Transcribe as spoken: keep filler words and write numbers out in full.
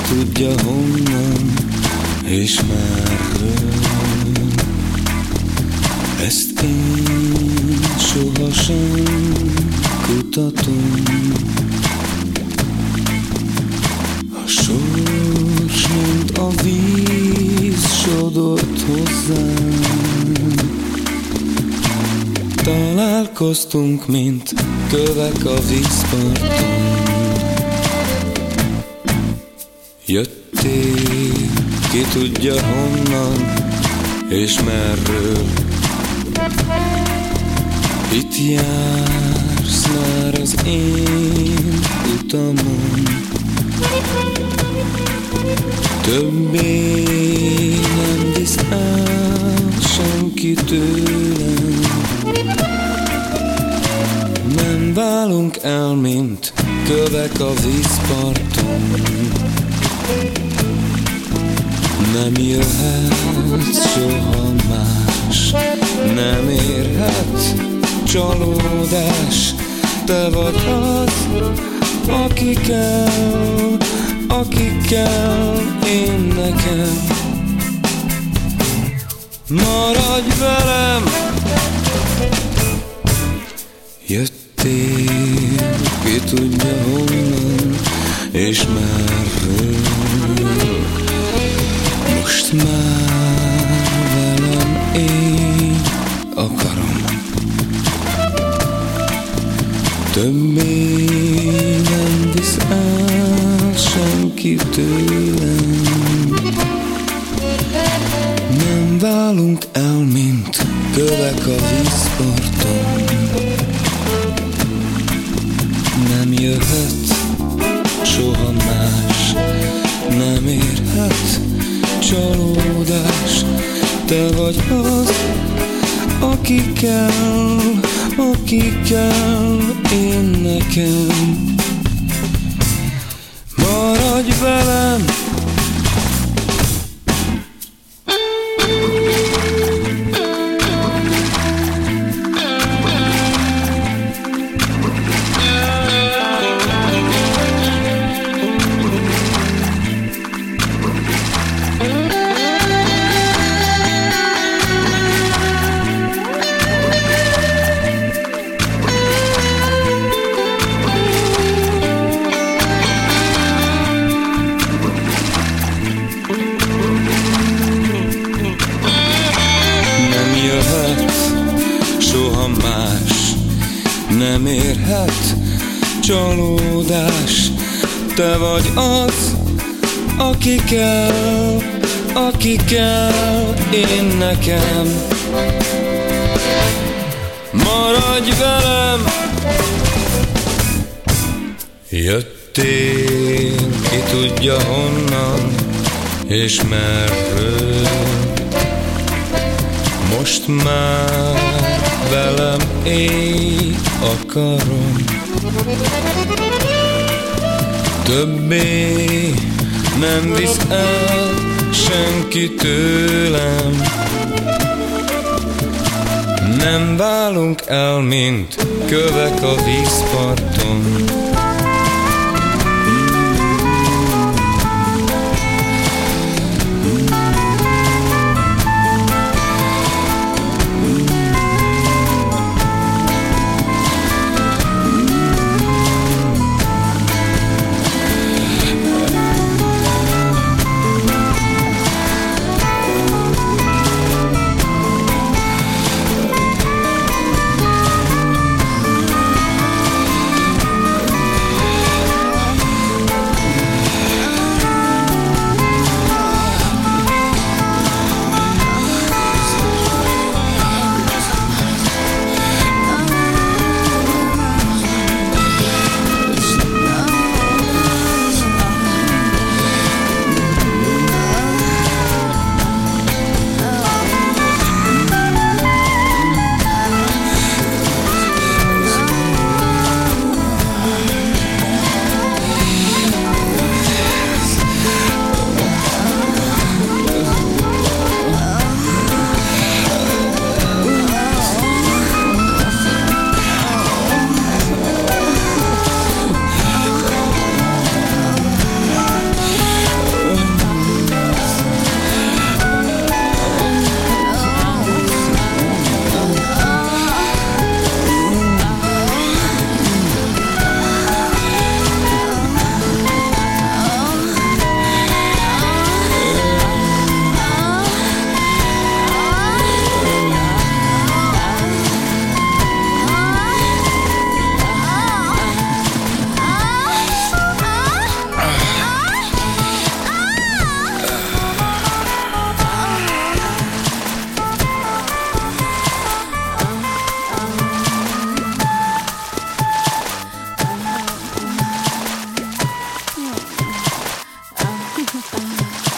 tudja honnan és merről. Ezt én sohasem kutatom. A sors, mint a víz, sodort hozzám. Találkoztunk, mint kövek a vízparton. Jöttél, ki tudja honnan és merről. Itt jársz már az én utamon. Többé nem visz el senki tőlem. Nem válunk el, mint kövek a vízparton. Nem jöhet soha más, nem érhet csalódás. Te vagy az, aki kell, aki kell én nekem. Maradj velem! Jöttél, ki tudja honnan és merről. Most már velem én akarom. Többé nem visz el senki tőlem. Nem válunk el, mint kövek a vízparton. Nem jöhet soha más, nem érhet csalódás. Te vagy az, aki kell, aki kell én nekem. Maradj velem! Soha más nem érhet csalódás. Te vagy az, aki kell, aki kell én nekem. Maradj velem! Jöttél, ki tudja honnan és merről. Most már velem én akarom. Többé nem visz el senki tőlem. Nem válunk el, mint kövek a vízparton. uh, uh.